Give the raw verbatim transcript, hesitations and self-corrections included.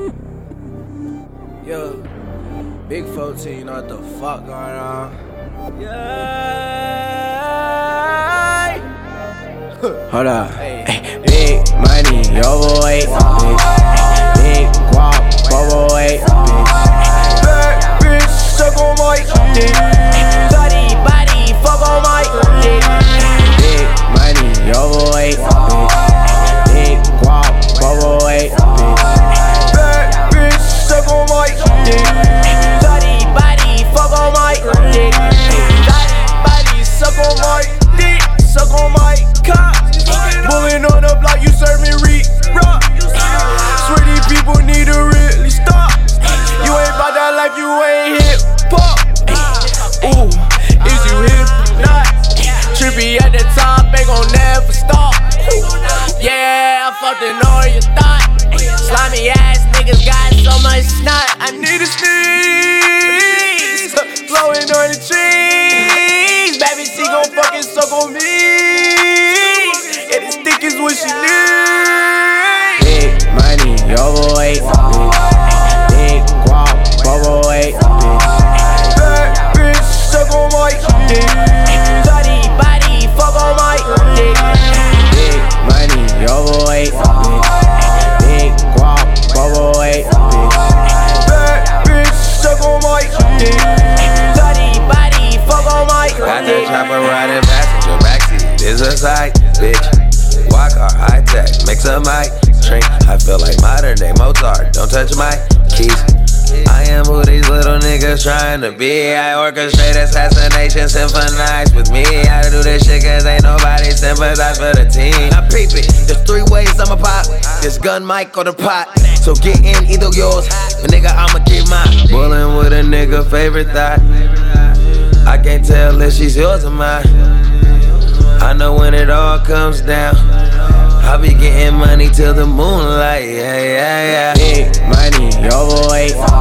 Yo, Big fourteen, you know what the fuck going on? Yeah. Hold up. Hey. Hey. Big money, overweight, bitch. Big guap, overweight, bitch. Bad bitch, suck on my dick. Body, body, fuck on my dick. Big money, overweight, bitch. Big guap, overweight, bitch. Bad bitch, suck on my dick. Body, body, fuck on my dick. Body, body, suck on my dick. Suck on my cock. Bullin' on the block, you serve me re-rock. Swear these people need to really stop. You ain't bout that life, you ain't hip-hop. Ooh, is you hip not? Trippy at the top, ain't gon' never stop. Yeah, I fucking know you thought. Slimy ass niggas got so much snot. I need a sneeze. Blowing on the trees. Baby, she gon' fucking suck on me. Yeah, this dick is what she needs. Big money, overweight, bitch. Big guap, overweight, bitch. Bad bitch, suck on my dick. Body, body, fuck on my dick. Big money, overweight, bitch. Big guap, overweight, bitch. Bad bitch, suck on my dick. Body, body, fuck on my dick. Got that chopper riding passenger backseat. It's a sight, bitch. Walk car, high tech, mix a mic, drink. I feel like modern day Mozart. Don't touch my keys. I am who these little niggas trying to be. I orchestrate assassination, symphonize with me. I do this shit cause ain't nobody sympathize for the team. Now peep it, there's three ways I'ma pop. This gun, mic, or the pot. So get in either yours, but nigga I'ma get mine. Bullin' with a nigga favorite thought. I can't tell if she's yours or mine. I know when it all comes down, I'll be getting money till the moonlight, yeah, yeah, yeah. Big money, overweight,